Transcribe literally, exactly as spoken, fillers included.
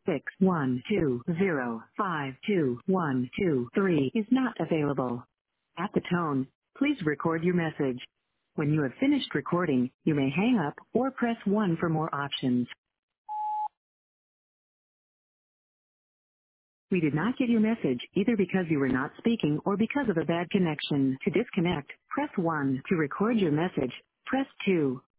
six one two zero five two one two three is not available. At the tone, please record your message. When you have finished recording, you may hang up or press one for more options. We did not get your message either because you were not speaking or because of a bad connection. To disconnect, press one. To record your message, press two.